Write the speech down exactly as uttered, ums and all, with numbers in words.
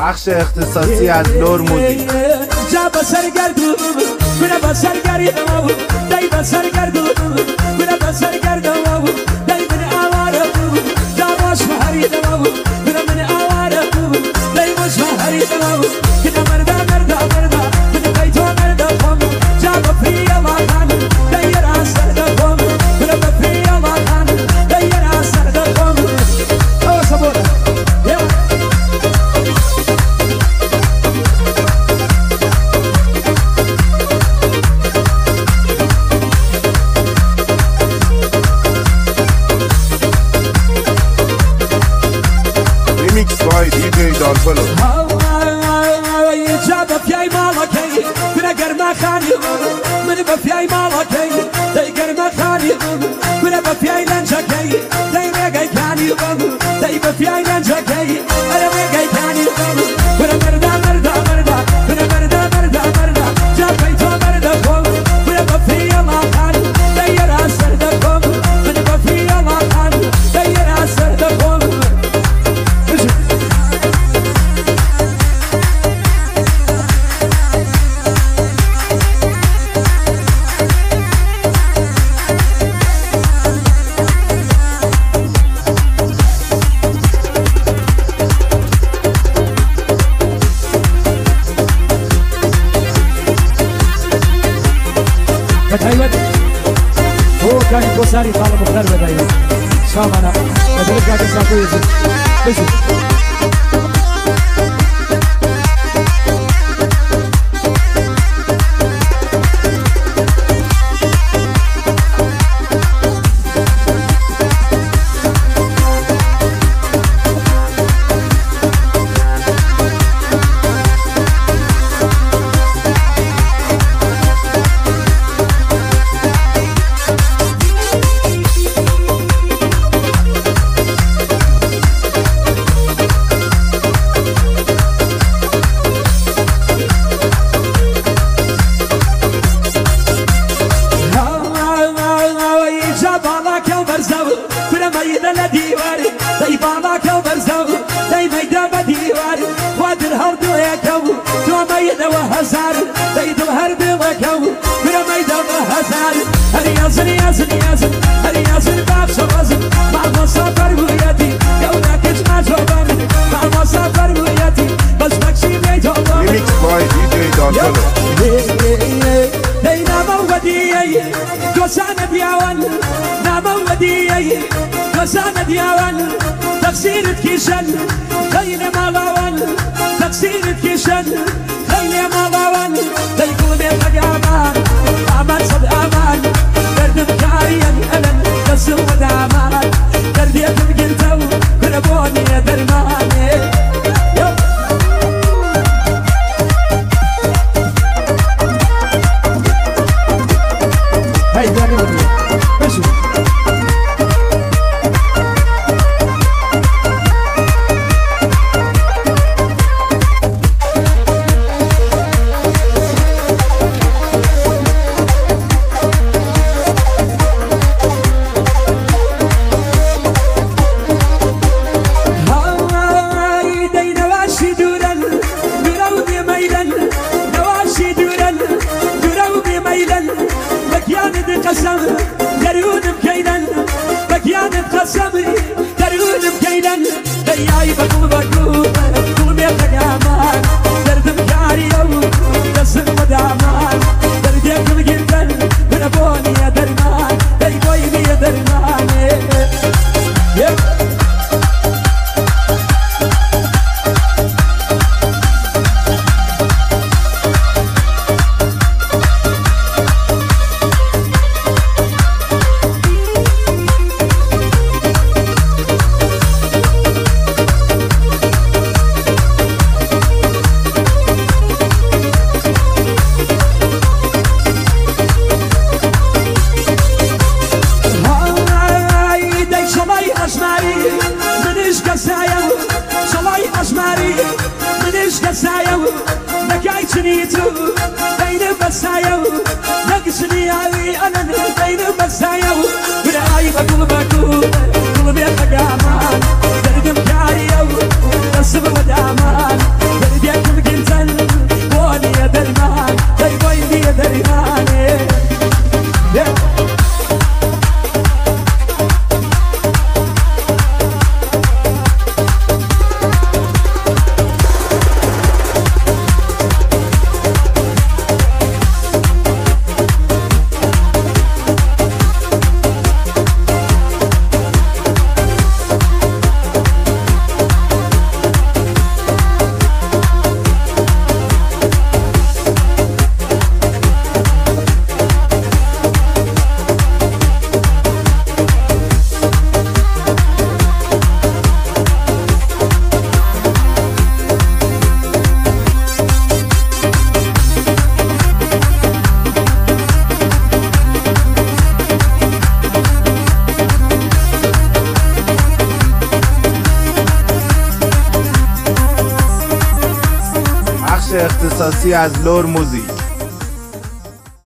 بخش اختصاصی از لور موزیک. جا بسر گردون کنه بسر گردون دای بسر گردون کنه بسر گردون دای من آواره جا باش مهری دو کنه من آواره دای باش مهری دو کنه مردا مردا مردا کنه بیتو مردا قوم جا بفری الله خان دای راس مردا قوم کنه بفری الله خان دای راس مردا قوم او صبور دالفلو جا بفیای مالکی کنه گرما خانی من بفیای مالکی دای گرما خانی کنه بفیای لنجکی دای میگای کانی دای بفیای لنجکی اره میگای کانی کنه مردا مردا مردا کنه مردا مردا مردا جا بیتو مردا کن کنه بفیای الله خان دای راس مردا کن کنه بفیای الله خان دای راس مردا کن بدايوت هو كان يقصاري طالب مختار بدايوت شامنا بدرك قاعد يسافر يزيد بشو تقصيرك كيشن خيل مالوان تقصيرك كيشن خيل مالوان تيقول يا امان امان صد امان درد بكاريا الم قسم ودامان درديت بقلتو كربوني يا درماني هاي درماني بشو قلبي قامان درد مكاري قسم ودامان بخش اختصاصی از لور موزیک.